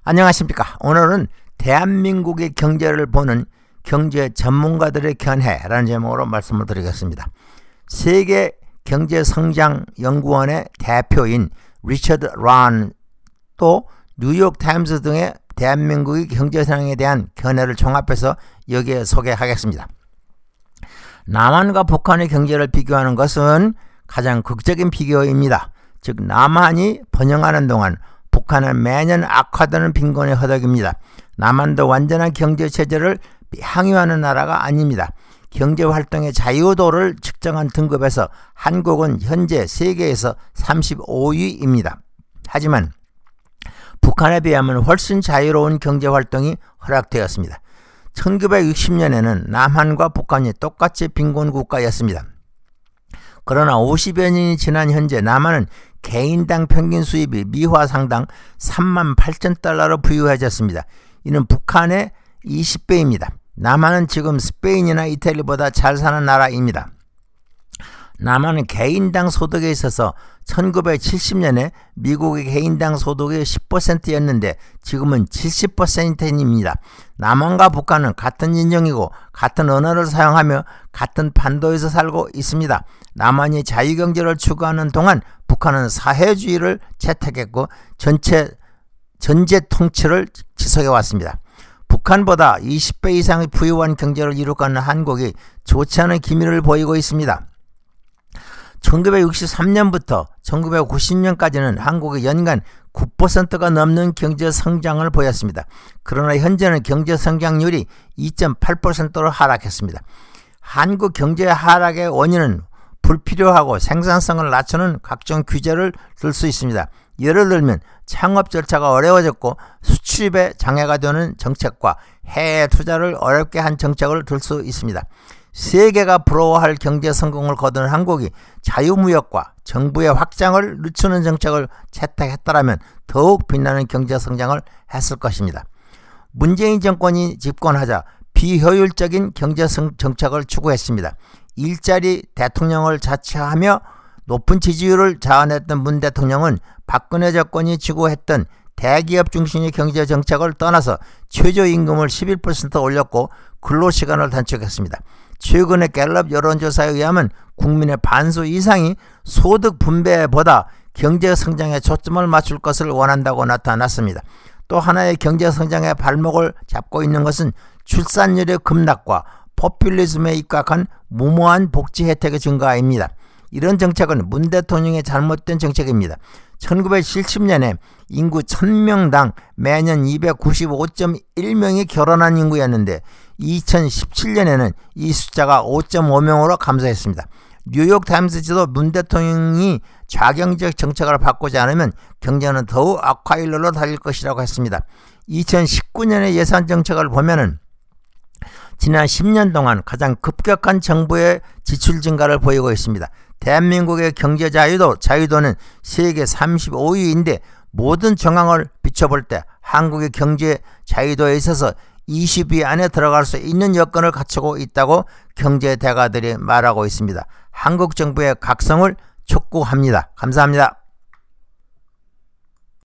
안녕하십니까. 오늘은 대한민국의 경제를 보는 경제 전문가들의 견해라는 제목으로 말씀을 드리겠습니다. 세계 경제성장연구원의 대표인 리처드 란, 또 뉴욕타임스 등의 대한민국의 경제 상황에 대한 견해를 종합해서 여기에 소개하겠습니다. 남한과 북한의 경제를 비교하는 것은 가장 극적인 비교입니다. 즉 남한이 번영하는 동안 북한은 매년 악화되는 빈곤의 허덕입니다. 남한도 완전한 경제체제를 향유하는 나라가 아닙니다. 경제활동의 자유도를 측정한 등급에서 한국은 현재 세계에서 35위입니다. 하지만 북한에 비하면 훨씬 자유로운 경제활동이 허락되었습니다. 1960년에는 남한과 북한이 똑같이 빈곤국가였습니다. 그러나 50여 년이 지난 현재 남한은 개인당 평균 수입이 미화상당 38,000달러로 부유해졌습니다. 이는 북한의 20배입니다. 남한은 지금 스페인이나 이태리보다 잘 사는 나라입니다. 남한은 개인당 소득에 있어서 1970년에 미국의 개인당 소득이 10%였는데 지금은 70%입니다. 남한과 북한은 같은 인종이고 같은 언어를 사용하며 같은 판도에서 살고 있습니다. 남한이 자유경제를 추구하는 동안 북한은 사회주의를 채택했고 전제 통치를 지속해왔습니다. 북한보다 20배 이상의 부유한 경제를 이룩하는 한국이 좋지 않은 기미를 보이고 있습니다. 1963년부터 1990년까지는 한국이 연간 9%가 넘는 경제 성장을 보였습니다. 그러나 현재는 경제 성장률이 2.8%로 하락했습니다. 한국 경제 하락의 원인은 불필요하고 생산성을 낮추는 각종 규제를 들 수 있습니다. 예를 들면 창업 절차가 어려워졌고 수출입에 장애가 되는 정책과 해외 투자를 어렵게 한 정책을 들 수 있습니다. 세계가 부러워할 경제 성공을 거둔 한국이 자유무역과 정부의 확장을 늦추는 정책을 채택했더라면 더욱 빛나는 경제 성장을 했을 것입니다. 문재인 정권이 집권하자 비효율적인 경제 정책을 추구했습니다. 일자리 대통령을 자처하며 높은 지지율을 자아냈던 문 대통령은 박근혜 정권이 추구했던 대기업 중심의 경제 정책을 떠나서 최저임금을 11% 올렸고 근로시간을 단축했습니다. 최근의 갤럽 여론조사에 의하면 국민의 반수 이상이 소득 분배보다 경제 성장에 초점을 맞출 것을 원한다고 나타났습니다. 또 하나의 경제 성장의 발목을 잡고 있는 것은 출산율의 급락과 포퓰리즘에 입각한 무모한 복지 혜택의 증가입니다. 이런 정책은 문 대통령의 잘못된 정책입니다. 1970년에 인구 1000명당 매년 295.1명이 결혼한 인구였는데 2017년에는 이 숫자가 5.5명으로 감소했습니다. 뉴욕타임스지도 문 대통령이 좌경적 정책을 바꾸지 않으면 경제는 더욱 악화일로로 달릴 것이라고 했습니다. 2019년의 예산 정책을 보면은 지난 10년 동안 가장 급격한 정부의 지출 증가를 보이고 있습니다. 대한민국의 경제 자유도는 세계 35위인데 모든 정황을 비춰볼 때 한국의 경제 자유도에 있어서 20위 안에 들어갈 수 있는 여건을 갖추고 있다고 경제 대가들이 말하고 있습니다. 한국 정부의 각성을 촉구합니다. 감사합니다.